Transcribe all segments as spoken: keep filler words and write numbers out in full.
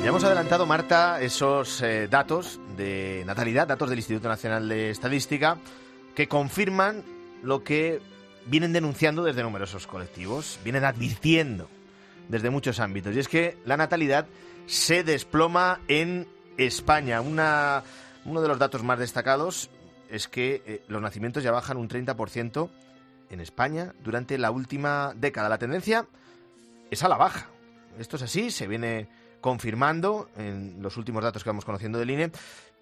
Ya hemos adelantado, Marta, esos eh, datos de natalidad, datos del Instituto Nacional de Estadística, que confirman lo que vienen denunciando desde numerosos colectivos, vienen advirtiendo desde muchos ámbitos. Y es que la natalidad se desploma en España. Una, uno de los datos más destacados es que eh, los nacimientos ya bajan un treinta por ciento en España durante la última década. La tendencia es a la baja. Esto es así, se viene confirmando en los últimos datos que vamos conociendo del I N E,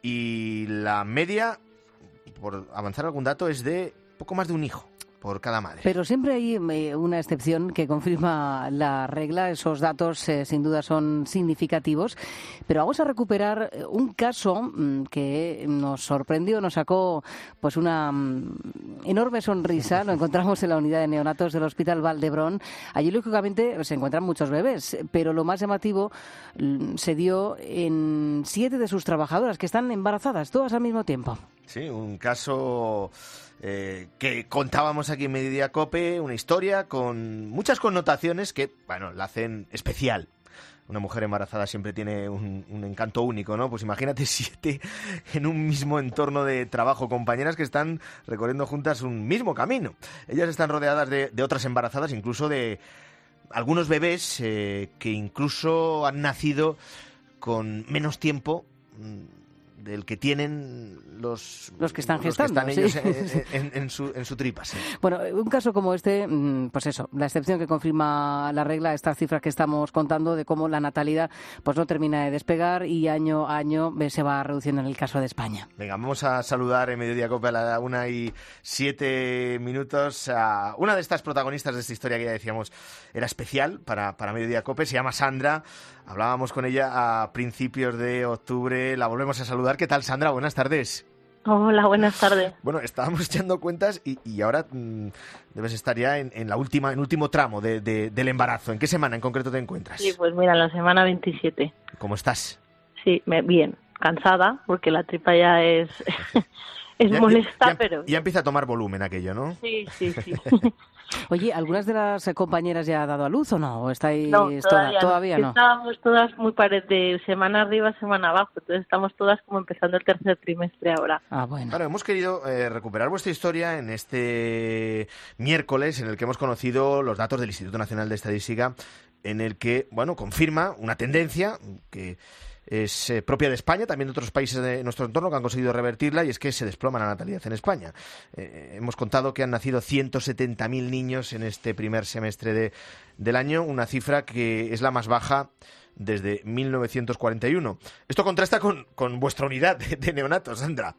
y la media, por avanzar algún dato, es de poco más de un hijo por cada madre. Pero siempre hay eh, una excepción que confirma la regla. Esos datos eh, sin duda son significativos. Pero vamos a recuperar un caso mmm, que nos sorprendió, nos sacó pues una mmm, enorme sonrisa. Lo encontramos en la unidad de neonatos del Hospital Vall d'Hebron. Allí, lógicamente, se encuentran muchos bebés, pero lo más llamativo mmm, se dio en siete de sus trabajadoras, que están embarazadas, todas al mismo tiempo. Sí, un caso eh, que contábamos aquí en Mediodía COPE, una historia con muchas connotaciones que, bueno, la hacen especial. Una mujer embarazada siempre tiene un, un encanto único, ¿no? Pues imagínate siete en un mismo entorno de trabajo, compañeras que están recorriendo juntas un mismo camino. Ellas están rodeadas de, de otras embarazadas, incluso de algunos bebés eh, que incluso han nacido con menos tiempo del que tienen los, los que están gestando, los que están ¿sí? ellos en, en, en, su, en su tripa. Sí. Bueno, un caso como este, pues eso, la excepción que confirma la regla, estas cifras que estamos contando de cómo la natalidad pues no termina de despegar y año a año se va reduciendo en el caso de España. Venga, vamos a saludar en Mediodía COPE a la una y siete minutos a una de estas protagonistas de esta historia que ya decíamos era especial para, para Mediodía COPE. Se llama Sandra. Hablábamos con ella a principios de octubre. La volvemos a saludar. ¿Qué tal, Sandra? Buenas tardes. Hola, buenas tardes. Bueno, estábamos echando cuentas y, y ahora mmm, debes estar ya en, en la última, en último tramo de, de, del embarazo. ¿En qué semana en concreto te encuentras? Sí, pues mira, la semana veintisiete. ¿Cómo estás? Sí, me, bien, cansada, porque la tripa ya es, es ya, molesta, ya, pero... Ya empieza a tomar volumen aquello, ¿no? Sí, sí, sí. Oye, ¿algunas de las compañeras ya ha dado a luz o no? ¿O estáis no, todavía, todavía no? Estábamos todas muy parecidas, de semana arriba, semana abajo. Entonces estamos todas como empezando el tercer trimestre ahora. Ah, bueno. Claro, hemos querido eh, recuperar vuestra historia en este miércoles en el que hemos conocido los datos del Instituto Nacional de Estadística, en el que, bueno, confirma una tendencia que es eh, propia de España, también de otros países de nuestro entorno que han conseguido revertirla, y es que se desploma la natalidad en España. Eh, hemos contado que han nacido ciento setenta mil niños en este primer semestre de, del año, una cifra que es la más baja desde mil novecientos cuarenta y uno. Esto contrasta con, con vuestra unidad de, de neonatos, Sandra.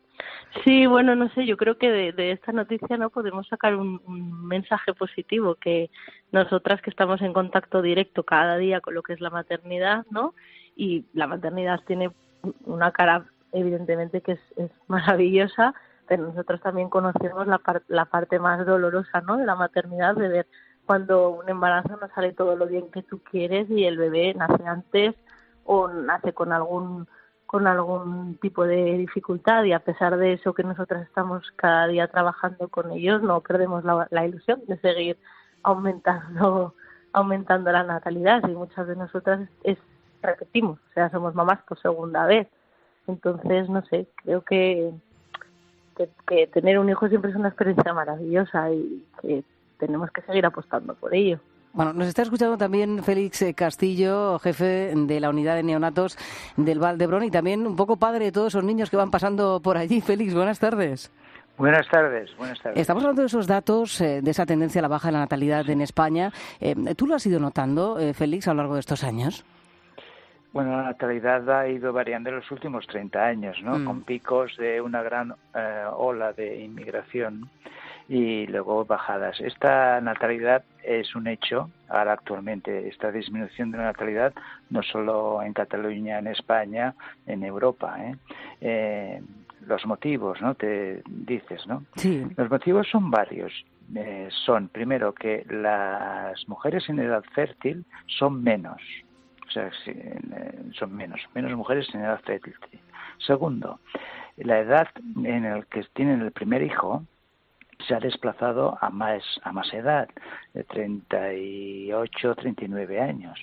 Sí, bueno, no sé, yo creo que de, de esta noticia no podemos sacar un, un mensaje positivo, que nosotras que estamos en contacto directo cada día con lo que es la maternidad, ¿no? Y la maternidad tiene una cara, evidentemente, que es, es maravillosa, pero nosotros también conocemos la, par, la parte más dolorosa, ¿no?, de la maternidad, de ver cuando un embarazo no sale todo lo bien que tú quieres y el bebé nace antes o nace con algún con algún tipo de dificultad, y a pesar de eso que nosotros estamos cada día trabajando con ellos, no perdemos la, la ilusión de seguir aumentando aumentando la natalidad, y muchas de nosotras es repetimos, o sea, somos mamás por segunda vez. Entonces, no sé, creo que, que, que tener un hijo siempre es una experiencia maravillosa y que tenemos que seguir apostando por ello. Bueno, nos está escuchando también Félix Castillo, jefe de la unidad de neonatos del Vall d'Hebron y también un poco padre de todos esos niños que van pasando por allí. Félix, buenas tardes. Buenas tardes, buenas tardes. Estamos hablando de esos datos, eh, de esa tendencia a la baja de la natalidad en España. Eh, ¿Tú lo has ido notando, eh, Félix, a lo largo de estos años? Bueno, la natalidad ha ido variando en los últimos treinta años, ¿no? Mm. Con picos de una gran eh, ola de inmigración y luego bajadas. Esta natalidad es un hecho ahora actualmente, esta disminución de la natalidad, no solo en Cataluña, en España, en Europa. ¿eh? Eh, los motivos, ¿no? Te dices, ¿no? Sí. Los motivos son varios. Eh, son, primero, que las mujeres en edad fértil son menos. O sea, son menos, menos mujeres en edad fértil. Segundo, la edad en la que tienen el primer hijo se ha desplazado a más a más edad, de treinta y ocho, treinta y nueve años.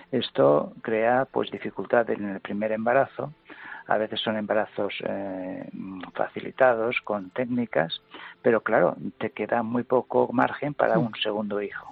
Esto crea pues dificultad en el primer embarazo. A veces son embarazos eh, facilitados con técnicas, pero claro, te queda muy poco margen para un segundo hijo.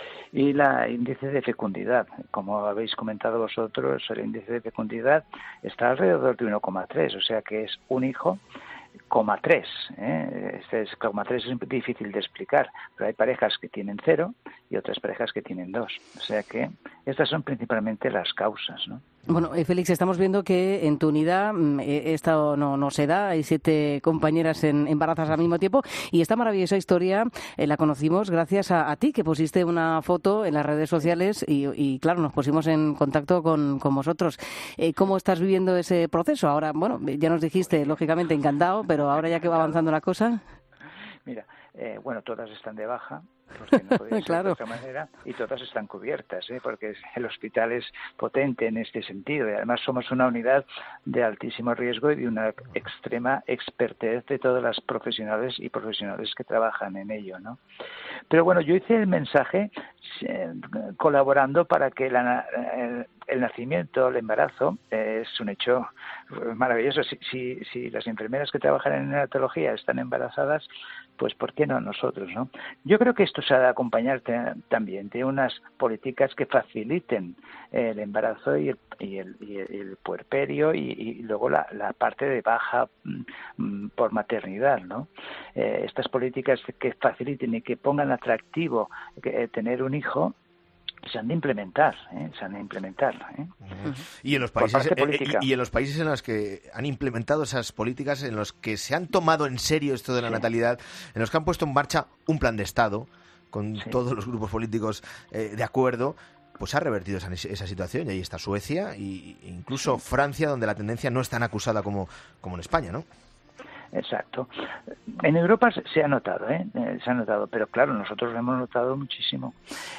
Y la índice de fecundidad, como habéis comentado vosotros, el índice de fecundidad está alrededor de uno coma tres, o sea que es un hijo coma tres. ¿eh? Este es, coma tres es difícil de explicar, pero hay parejas que tienen cero y otras parejas que tienen dos. O sea que estas son principalmente las causas, ¿no? Bueno, eh, Félix, estamos viendo que en tu unidad eh, esto no, no se da, hay siete compañeras en, embarazadas al mismo tiempo, y esta maravillosa historia eh, la conocimos gracias a, a ti, que pusiste una foto en las redes sociales y, y claro, nos pusimos en contacto con, con vosotros. Eh, ¿Cómo estás viviendo ese proceso? Ahora, bueno, ya nos dijiste, lógicamente, encantado, pero ahora ya que va avanzando la cosa... Mira, eh, bueno, todas están de baja, porque no podía ser claro. de otra manera, y todas están cubiertas, ¿eh? Porque el hospital es potente en este sentido, y además somos una unidad de altísimo riesgo y de una extrema expertez de todas las profesionales y profesionales que trabajan en ello, ¿no? Pero bueno, yo hice el mensaje eh, colaborando para que la, el, el nacimiento, el embarazo, eh, es un hecho maravilloso. Si, si, si las enfermeras que trabajan en neonatología están embarazadas, pues ¿por qué no nosotros, no? Yo creo que esto se ha de acompañar también de unas políticas que faciliten el embarazo y el, y el, y el puerperio y, y luego la, la parte de baja mm, por maternidad, ¿no? Eh, estas políticas que faciliten y que pongan atractivo que, eh, tener un hijo se han de implementar, ¿eh? se han de implementar. ¿eh? Uh-huh. Y en los países eh, y, y en los países en los que han implementado esas políticas, en los que se han tomado en serio esto de la sí. natalidad, en los que han puesto en marcha un plan de Estado con sí. todos los grupos políticos eh, de acuerdo, pues ha revertido esa, esa situación, y ahí está Suecia e incluso sí. Francia, donde la tendencia no es tan acusada como, como en España, ¿no? Exacto. En Europa se ha notado, ¿eh? Eh, se ha notado, pero claro, nosotros lo hemos notado muchísimo.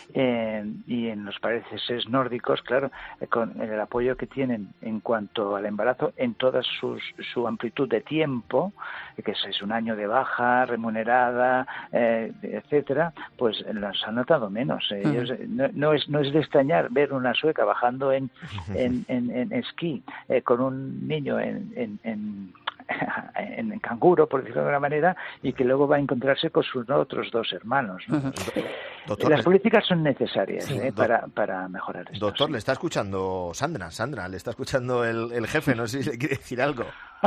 Eh, y en los países nórdicos, claro, eh, con el apoyo que tienen en cuanto al embarazo, en toda sus, su amplitud de tiempo, eh, que es, es un año de baja, remunerada, eh, etcétera, pues los han notado menos. Eh. Uh-huh. Ellos, no, no, es, no es de extrañar ver una sueca bajando en, en, en, en esquí eh, con un niño en, en, en en canguro, por decirlo de alguna manera, y que luego va a encontrarse con sus otros dos hermanos, ¿no? Uh-huh. Doctor, las políticas son necesarias sí, eh, para, para mejorar esto. Doctor, sí. le está escuchando Sandra, Sandra, le está escuchando el, el jefe, no sé si le quiere decir algo.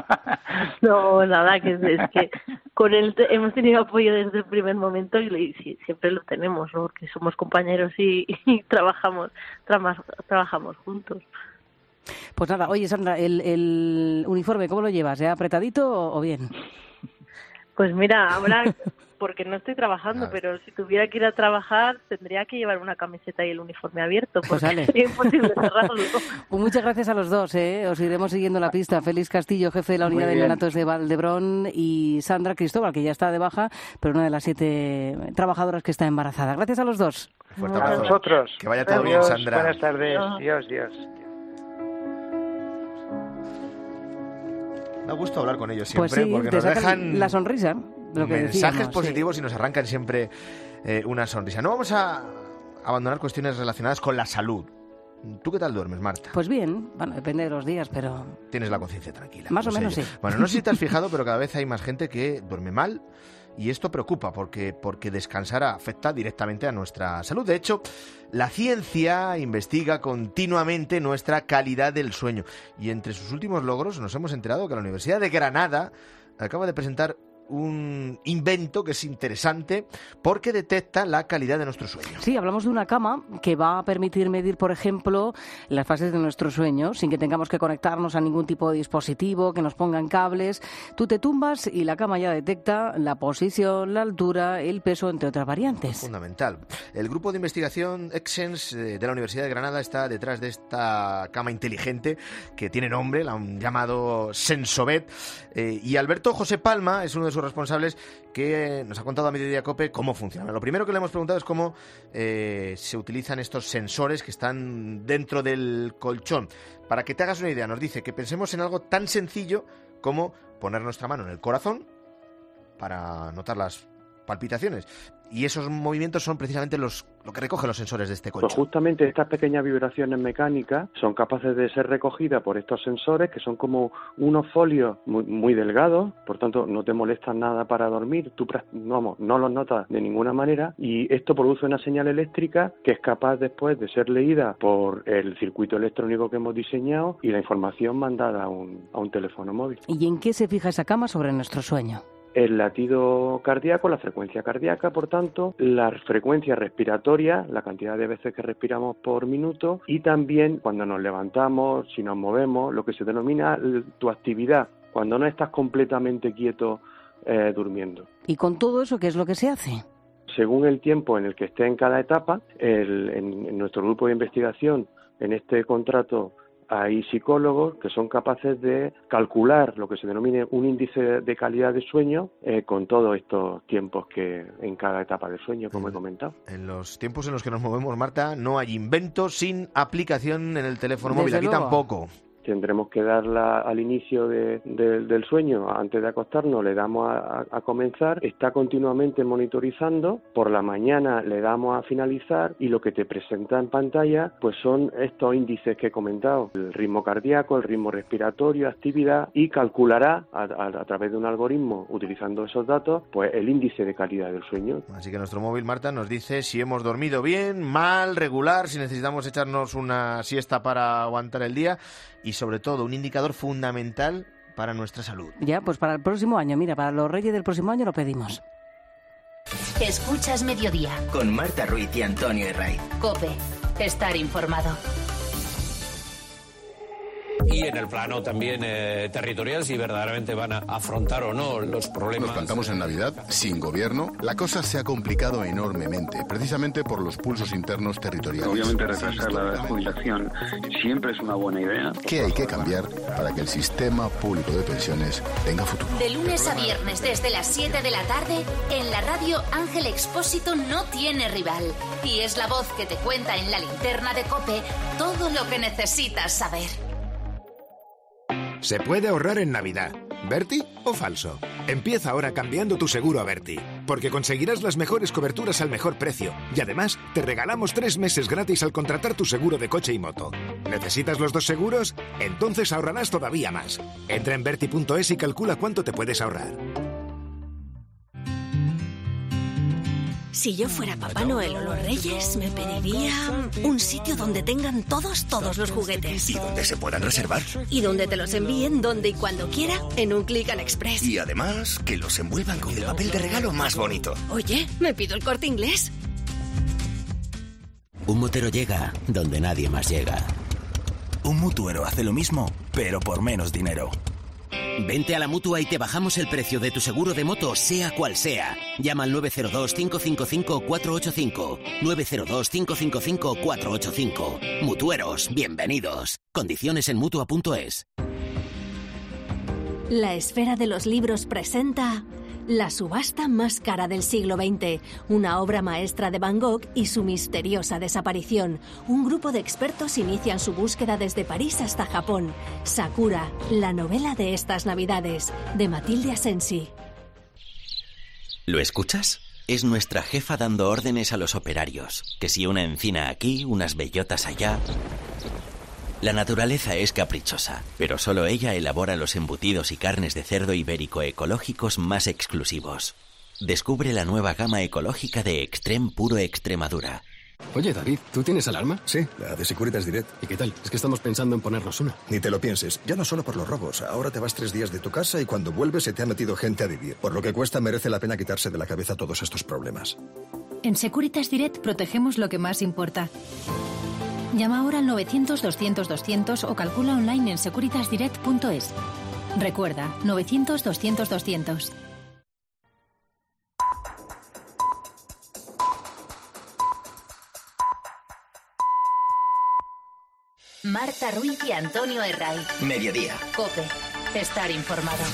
No, nada, que es, es que con él te, hemos tenido apoyo desde el primer momento y, y sí, siempre lo tenemos, ¿no? Porque somos compañeros y, y trabajamos, tra- trabajamos juntos. Pues nada, oye Sandra, el, el uniforme, ¿cómo lo llevas? ¿Ya apretadito o, o bien? Pues mira, ahora, porque no estoy trabajando, pero si tuviera que ir a trabajar, tendría que llevar una camiseta y el uniforme abierto, porque pues dale. Sería imposible cerrarlo. Pues muchas gracias a los dos, ¿eh? Os iremos siguiendo la pista. Félix Castillo, jefe de la unidad de neonatos de Valdebrón, y Sandra Cristóbal, que ya está de baja, pero una de las siete trabajadoras que está embarazada. Gracias a los dos. Fuerte a nosotros. Que vaya todo Adiós, bien, Sandra. Buenas tardes. Dios, Dios. Da gusto hablar con ellos siempre, pues sí, porque te nos dejan la sonrisa, lo que mensajes decíamos, positivos sí. y nos arrancan siempre eh, una sonrisa. No vamos a abandonar cuestiones relacionadas con la salud. ¿Tú qué tal duermes, Marta? Pues bien, bueno, depende de los días, pero... Tienes la conciencia tranquila. Más o menos, sí. Bueno, no sé si te has fijado, pero cada vez hay más gente que duerme mal. Y esto preocupa porque, porque descansar afecta directamente a nuestra salud. De hecho, la ciencia investiga continuamente nuestra calidad del sueño. Y entre sus últimos logros nos hemos enterado que la Universidad de Granada acaba de presentar un invento que es interesante porque detecta la calidad de nuestro sueño. Sí, hablamos de una cama que va a permitir medir, por ejemplo, las fases de nuestro sueño sin que tengamos que conectarnos a ningún tipo de dispositivo, que nos pongan cables. Tú te tumbas y la cama ya detecta la posición, la altura, el peso, entre otras variantes. Fundamental. El grupo de investigación Exens de la Universidad de Granada está detrás de esta cama inteligente que tiene nombre, la han llamado Sensobet, eh, y Alberto José Palma es uno de sus responsables, que nos ha contado a Mediodía Cope cómo funciona. Lo primero que le hemos preguntado es cómo eh, se utilizan estos sensores que están dentro del colchón. Para que te hagas una idea, nos dice que pensemos en algo tan sencillo como poner nuestra mano en el corazón para notar las palpitaciones. Y esos movimientos son precisamente los lo que recogen los sensores de este coche. Pues justamente estas pequeñas vibraciones mecánicas son capaces de ser recogidas por estos sensores, que son como unos folios muy, muy delgados, por tanto no te molestan nada para dormir, tú vamos, no los notas de ninguna manera, y esto produce una señal eléctrica que es capaz después de ser leída por el circuito electrónico que hemos diseñado y la información mandada a un, a un teléfono móvil. ¿Y en qué se fija esa cama sobre nuestro sueño? El latido cardíaco, la frecuencia cardíaca, por tanto, la frecuencia respiratoria, la cantidad de veces que respiramos por minuto, y también cuando nos levantamos, si nos movemos, lo que se denomina tu actividad, cuando no estás completamente quieto eh, durmiendo. ¿Y con todo eso qué es lo que se hace? Según el tiempo en el que esté en cada etapa, el, en, en nuestro grupo de investigación, en este contrato, hay psicólogos que son capaces de calcular lo que se denomina un índice de calidad de sueño eh, con todos estos tiempos que en cada etapa del sueño, como he comentado. En los tiempos en los que nos movemos, Marta, no hay invento sin aplicación en el teléfono móvil. Aquí luego. tampoco. Tendremos que darla al inicio de, de, del sueño, antes de acostarnos, le damos a, a, a comenzar, está continuamente monitorizando, por la mañana le damos a finalizar y lo que te presenta en pantalla pues son estos índices que he comentado, el ritmo cardíaco, el ritmo respiratorio, actividad, y calculará a, a, a través de un algoritmo, utilizando esos datos, pues el índice de calidad del sueño. Así que nuestro móvil, Marta, nos dice si hemos dormido bien, mal, regular, si necesitamos echarnos una siesta para aguantar el día. Y sobre todo, un indicador fundamental para nuestra salud. Ya, pues para el próximo año, mira, para los Reyes del próximo año lo pedimos. Escuchas Mediodía. Con Marta Ruiz y Antonio Herraiz. COPE. Estar informado. Y en el plano también eh, territorial, si verdaderamente van a afrontar o no los problemas. Nos plantamos en Navidad sin gobierno. La cosa se ha complicado enormemente, precisamente por los pulsos internos territoriales. Obviamente retrasar la jubilación siempre es una buena idea. ¿Qué hay que cambiar para que el sistema público de pensiones tenga futuro? De lunes a viernes desde las siete de la tarde, en la radio Ángel Expósito no tiene rival. Y es la voz que te cuenta en la linterna de COPE todo lo que necesitas saber. Se puede ahorrar en Navidad. ¿Berti o falso? Empieza ahora cambiando tu seguro a Berti, porque conseguirás las mejores coberturas al mejor precio. Y además, te regalamos tres meses gratis al contratar tu seguro de coche y moto. ¿Necesitas los dos seguros? Entonces ahorrarás todavía más. Entra en berti punto es y calcula cuánto te puedes ahorrar. Si yo fuera Papá Noel o los Reyes, me pediría un sitio donde tengan todos, todos los juguetes. Y donde se puedan reservar. Y donde te los envíen donde y cuando quiera, en un Click and Express. Y además, que los envuelvan con el papel de regalo más bonito. Oye, ¿me pido el Corte Inglés? Un motero llega donde nadie más llega. Un mutuero hace lo mismo, pero por menos dinero. Vente a la Mutua y te bajamos el precio de tu seguro de moto, sea cual sea. Llama al nueve cero dos, cinco cinco cinco, cuatro ocho cinco. nueve cero dos, cinco cinco cinco, cuatro ocho cinco. Mutueros, bienvenidos. Condiciones en mutua punto es. La Esfera de los Libros presenta La subasta más cara del siglo veinte, una obra maestra de Van Gogh y su misteriosa desaparición. Un grupo de expertos inician su búsqueda desde París hasta Japón. Sakura, la novela de estas Navidades, de Matilde Asensi. ¿Lo escuchas? Es nuestra jefa dando órdenes a los operarios. Que si una encina aquí, unas bellotas allá. La naturaleza es caprichosa, pero solo ella elabora los embutidos y carnes de cerdo ibérico ecológicos más exclusivos. Descubre la nueva gama ecológica de Extrem Puro Extremadura. Oye, David, ¿tú tienes alarma? Sí, la de Securitas Direct. ¿Y qué tal? Es que estamos pensando en ponernos una. Ni te lo pienses. Ya no solo por los robos. Ahora te vas tres días de tu casa y cuando vuelves se te ha metido gente a vivir. Por lo que cuesta, merece la pena quitarse de la cabeza todos estos problemas. En Securitas Direct protegemos lo que más importa. Llama ahora al novecientos, doscientos, doscientos o calcula online en securitas direct punto es. Recuerda, novecientos, doscientos, doscientos. Marta Ruiz y Antonio Herraiz. Mediodía. COPE. Estar informado.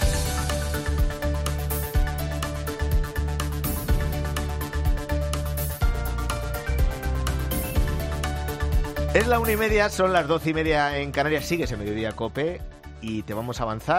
Es la una y media, son las doce y media en Canarias. Sigues en Mediodía COPE y te vamos a avanzar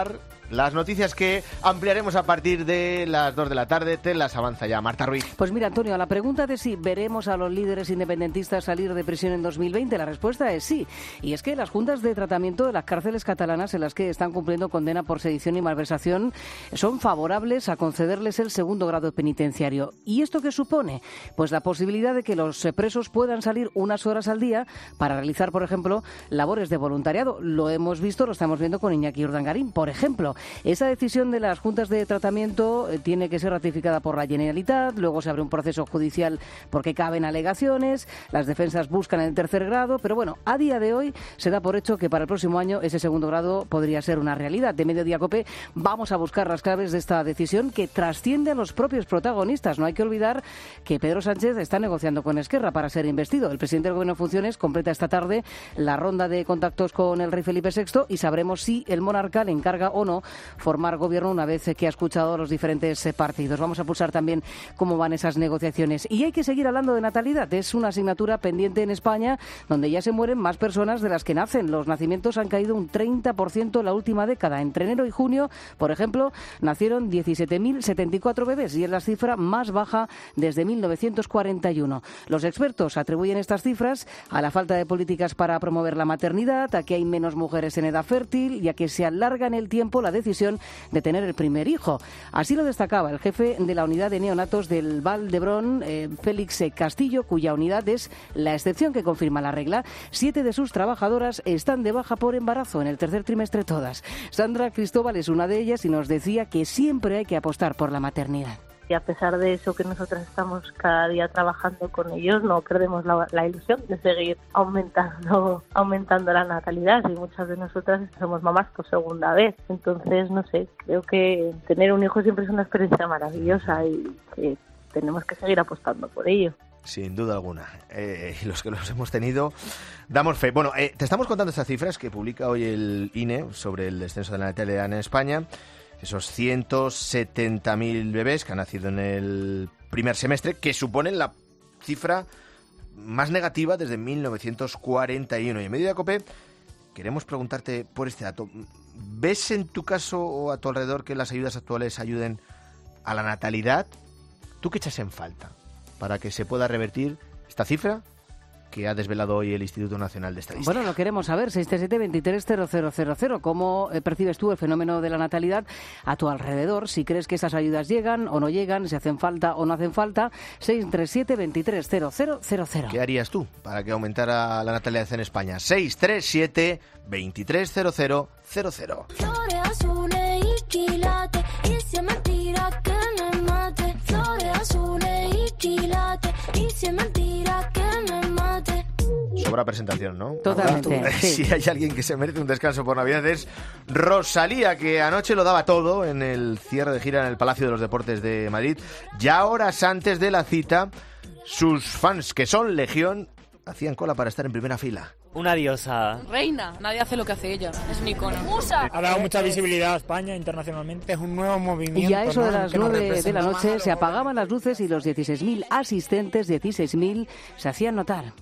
Las noticias que ampliaremos a partir de las dos de la tarde, te las avanza ya Marta Ruiz. Pues mira, Antonio, a la pregunta de si veremos a los líderes independentistas salir de prisión en dos mil veinte, la respuesta es sí. Y es que las juntas de tratamiento de las cárceles catalanas en las que están cumpliendo condena por sedición y malversación son favorables a concederles el segundo grado penitenciario. ¿Y esto qué supone? Pues la posibilidad de que los presos puedan salir unas horas al día para realizar, por ejemplo, labores de voluntariado. Lo hemos visto, lo estamos viendo con Iñaki Urdangarín, por ejemplo. Esa decisión de las juntas de tratamiento eh, tiene que ser ratificada por la Generalitat, luego se abre un proceso judicial porque caben alegaciones, las defensas buscan el tercer grado, pero bueno, a día de hoy se da por hecho que para el próximo año ese segundo grado podría ser una realidad. De Mediodía COPE vamos a buscar las claves de esta decisión que trasciende a los propios protagonistas. No hay que olvidar que Pedro Sánchez está negociando con Esquerra para ser investido. El presidente del Gobierno en funciones completa esta tarde la ronda de contactos con el rey Felipe sexto y sabremos si el monarca le encarga o no formar gobierno una vez que ha escuchado a los diferentes partidos. Vamos a pulsar también cómo van esas negociaciones. Y hay que seguir hablando de natalidad. Es una asignatura pendiente en España donde ya se mueren más personas de las que nacen. Los nacimientos han caído un treinta por ciento en la última década. Entre enero y junio, por ejemplo, nacieron diecisiete mil setenta y cuatro bebés y es la cifra más baja desde mil novecientos cuarenta y uno. Los expertos atribuyen estas cifras a la falta de políticas para promover la maternidad, a que hay menos mujeres en edad fértil y a que se alarga en el tiempo la decisión de tener el primer hijo. Así lo destacaba el jefe de la unidad de neonatos del Vall d'Hebron, eh, Félix Castillo, cuya unidad es la excepción que confirma la regla. Siete de sus trabajadoras están de baja por embarazo en el tercer trimestre todas. Sandra Cristóbal es una de ellas y nos decía que siempre hay que apostar por la maternidad. Y a pesar de eso que nosotras estamos cada día trabajando con ellos, no perdemos la, la ilusión de seguir aumentando aumentando la natalidad. Y muchas de nosotras somos mamás por segunda vez. Entonces, no sé, creo que tener un hijo siempre es una experiencia maravillosa y que tenemos que seguir apostando por ello. Sin duda alguna. Eh, y los que los hemos tenido, damos fe. Bueno, eh, te estamos contando estas cifras que publica hoy el I N E sobre el descenso de la natalidad en España. Esos ciento setenta mil bebés que han nacido en el primer semestre, que suponen la cifra más negativa desde mil novecientos cuarenta y uno. Y en Mediodía COPE queremos preguntarte por este dato. ¿Ves en tu caso o a tu alrededor que las ayudas actuales ayuden a la natalidad? ¿Tú qué echas en falta para que se pueda revertir esta cifra que ha desvelado hoy el Instituto Nacional de Estadística? Bueno, lo queremos saber, seis tres siete, veintitrés cero cero cero cero. ¿Cómo percibes tú el fenómeno de la natalidad a tu alrededor? Si crees que esas ayudas llegan o no llegan, si hacen falta o no hacen falta, seis tres siete, veintitrés cero cero cero cero. ¿Qué harías tú para que aumentara la natalidad en España? seis tres siete, veintitrés cero cero cero cero. Flores azules y quilates, y si es mentira que me mate. Flores azules y quilates, y si es mentira que me mate. Sobra presentación, ¿no? Totalmente. Sí. Si hay alguien que se merece un descanso por Navidad es Rosalía, que anoche lo daba todo en el cierre de gira en el Palacio de los Deportes de Madrid. Ya horas antes de la cita, sus fans, que son legión, hacían cola para estar en primera fila. Una diosa. Reina, nadie hace lo que hace ella, es un icono. ¡Musa! Ha dado mucha visibilidad a España internacionalmente, es un nuevo movimiento. Y a eso ¿no? de las nueve de la noche se apagaban las luces y los dieciséis mil asistentes, dieciséis mil, se hacían notar.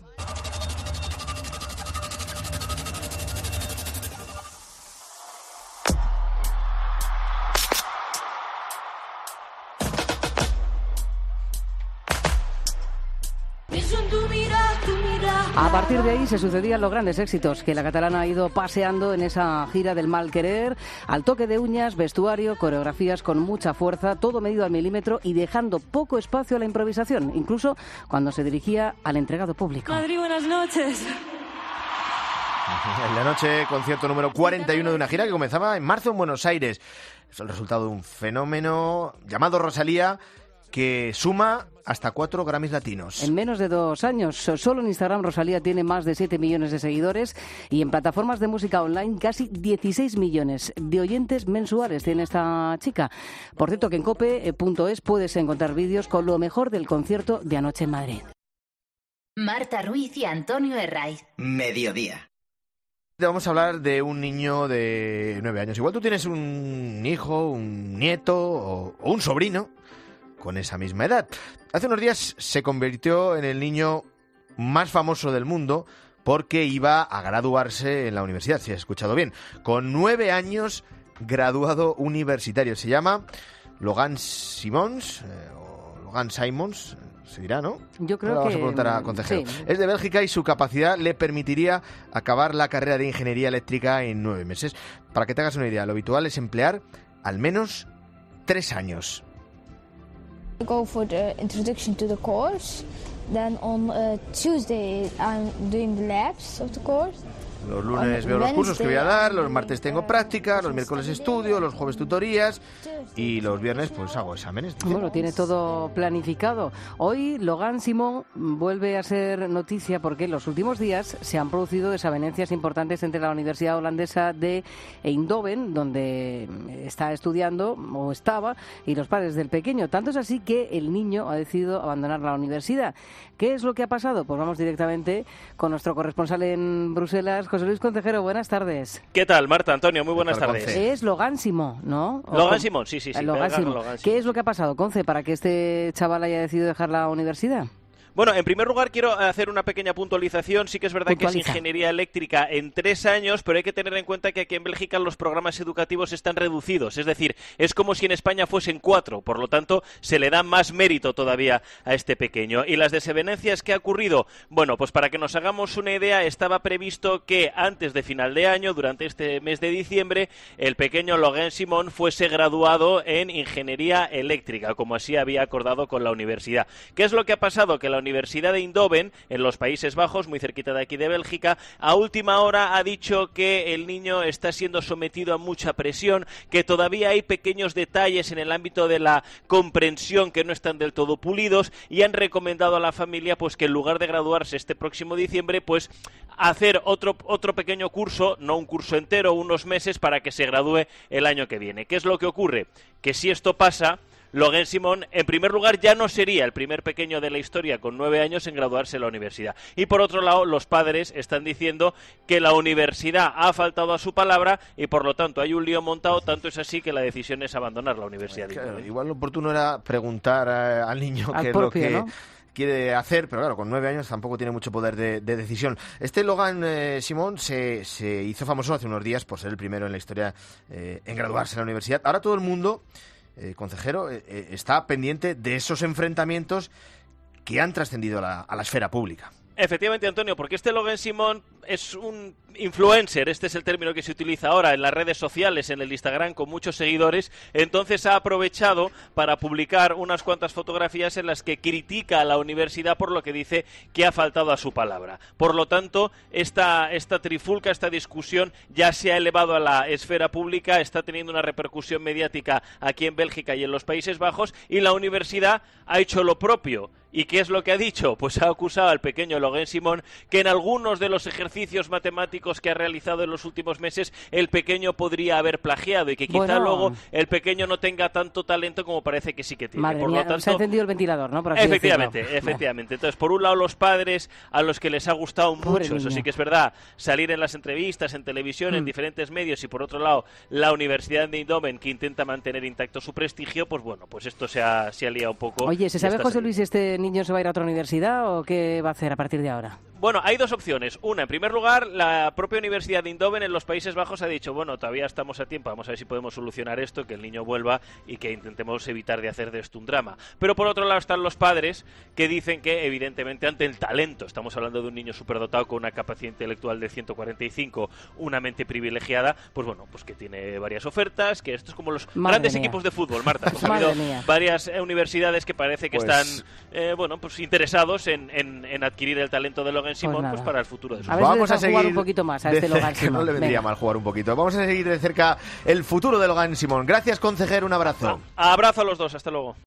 A partir de ahí se sucedían los grandes éxitos que la catalana ha ido paseando en esa gira del mal querer, al toque de uñas, vestuario, coreografías con mucha fuerza, todo medido al milímetro y dejando poco espacio a la improvisación, incluso cuando se dirigía al entregado público. Madrid, buenas noches. En la noche, concierto número cuarenta y uno de una gira que comenzaba en marzo en Buenos Aires. Es el resultado de un fenómeno llamado Rosalía, que suma hasta cuatro Grammys latinos. En menos de dos años. Solo en Instagram Rosalía tiene más de siete millones de seguidores y en plataformas de música online casi dieciséis millones de oyentes mensuales tiene esta chica. Por cierto que en cope punto es puedes encontrar vídeos con lo mejor del concierto de anoche en Madrid. Marta Ruiz y Antonio Herraiz. Mediodía. Vamos a hablar de un niño de nueve años. Igual tú tienes un hijo, un nieto o, o un sobrino con esa misma edad. Hace unos días se convirtió en el niño más famoso del mundo porque iba a graduarse en la universidad, si has escuchado bien. Con nueve años graduado universitario. Se llama Logan Simons, eh, o Logan Simons, se dirá, ¿no? Yo creo Ahora que... vamos a preguntar a consejero. Sí. Es de Bélgica y su capacidad le permitiría acabar la carrera de ingeniería eléctrica en nueve meses. Para que te hagas una idea, lo habitual es emplear al menos tres años. Go for the introduction to the course. Then on uh, Tuesday I'm doing the labs of the course. Los lunes veo los cursos que voy a dar, los martes tengo práctica, los miércoles estudio, los jueves tutorías y los viernes pues hago exámenes. Bueno, tiene todo planificado. Hoy Logan Simon vuelve a ser noticia porque en los últimos días se han producido desavenencias importantes entre la Universidad Holandesa de Eindhoven, donde está estudiando o estaba, y los padres del pequeño. Tanto es así que el niño ha decidido abandonar la universidad. ¿Qué es lo que ha pasado? Pues vamos directamente con nuestro corresponsal en Bruselas, José Luis Concejero. Buenas tardes. ¿Qué tal, Marta, Antonio? Muy buenas tardes. Es Logan Simon, ¿no? Logan Simon, sí, sí, sí. Logan Simon. Logan Simon. ¿Qué es lo que ha pasado, Conce, para que este chaval haya decidido dejar la universidad? Bueno, en primer lugar quiero hacer una pequeña puntualización. Sí que es verdad Puntualiza. que es ingeniería eléctrica en tres años, pero hay que tener en cuenta que aquí en Bélgica los programas educativos están reducidos. Es decir, es como si en España fuesen cuatro. Por lo tanto, se le da más mérito todavía a este pequeño. ¿Y las desavenencias que ha ocurrido? Bueno, pues para que nos hagamos una idea, estaba previsto que antes de final de año, durante este mes de diciembre, el pequeño Logan Simon fuese graduado en ingeniería eléctrica, como así había acordado con la universidad. ¿Qué es lo que ha pasado? Que la Universidad de Eindhoven, en los Países Bajos, muy cerquita de aquí de Bélgica, a última hora ha dicho que el niño está siendo sometido a mucha presión, que todavía hay pequeños detalles en el ámbito de la comprensión que no están del todo pulidos, y han recomendado a la familia pues que en lugar de graduarse este próximo diciembre, pues hacer otro, otro pequeño curso, no un curso entero, unos meses, para que se gradúe el año que viene. ¿Qué es lo que ocurre? Que si esto pasa, Logan Simon, en primer lugar, ya no sería el primer pequeño de la historia con nueve años en graduarse en la universidad. Y por otro lado, los padres están diciendo que la universidad ha faltado a su palabra y por lo tanto hay un lío montado, tanto es así que la decisión es abandonar la universidad. Claro, igual lo oportuno era preguntar a, al niño al qué propio, es lo que... ¿no? quiere hacer, pero claro, con nueve años tampoco tiene mucho poder de, de decisión. Este Logan eh, Simon se, se hizo famoso hace unos días por ser el primero en la historia eh, en graduarse en la universidad. Ahora todo el mundo... Eh, consejero, eh, eh, está pendiente de esos enfrentamientos que han trascendido a la, a la esfera pública. Efectivamente, Antonio, porque este Logan Simon es un influencer, este es el término que se utiliza ahora en las redes sociales, en el Instagram, con muchos seguidores. Entonces ha aprovechado para publicar unas cuantas fotografías en las que critica a la universidad por lo que dice que ha faltado a su palabra. Por lo tanto, esta, esta trifulca, esta discusión ya se ha elevado a la esfera pública, está teniendo una repercusión mediática aquí en Bélgica y en los Países Bajos, y la universidad ha hecho lo propio. ¿Y qué es lo que ha dicho? Pues ha acusado al pequeño Logan Simon que en algunos de los ejercicios matemáticos que ha realizado en los últimos meses el pequeño podría haber plagiado y que quizá bueno. luego el pequeño no tenga tanto talento como parece que sí que tiene. Madre por mía, lo tanto, se ha encendido el ventilador, ¿no? Por así efectivamente, decirlo. efectivamente. Entonces, por un lado, los padres a los que les ha gustado Pobre mucho, niño. eso sí que es verdad, salir en las entrevistas, en televisión, mm. en diferentes medios, y por otro lado, la Universidad de Eindhoven, que intenta mantener intacto su prestigio, pues bueno, pues esto se ha, se ha liado un poco. Oye, ¿se sabe, José Luis, si este niño se va a ir a otra universidad o qué va a hacer a partir de ahora? Bueno, hay dos opciones. Una, en primer lugar, la propia Universidad de Eindhoven en los Países Bajos ha dicho, bueno, todavía estamos a tiempo, vamos a ver si podemos solucionar esto, que el niño vuelva y que intentemos evitar de hacer de esto un drama. Pero por otro lado están los padres que dicen que, evidentemente, ante el talento, estamos hablando de un niño superdotado con una capacidad intelectual de ciento cuarenta y cinco, una mente privilegiada, pues bueno, pues que tiene varias ofertas, que esto es como los Madre grandes mía. equipos de fútbol, Marta. Pues ha Madre habido mía. varias eh, universidades que parece que Pues- están, eh, bueno, pues interesados en, en, en adquirir el talento de Logan Simon, nada. pues para el futuro de sus A ver si Vamos les a dejan jugar seguir un poquito más a de este Logan cerca, Simon. no le vendría Venga. mal jugar un poquito. Vamos a seguir de cerca el futuro de Logan Simon. Gracias, consejero, un abrazo. Abrazo a los dos, hasta luego.